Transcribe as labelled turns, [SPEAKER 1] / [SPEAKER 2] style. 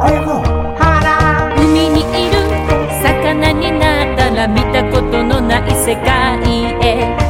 [SPEAKER 1] 海にいる魚になったら見たことのない世界へ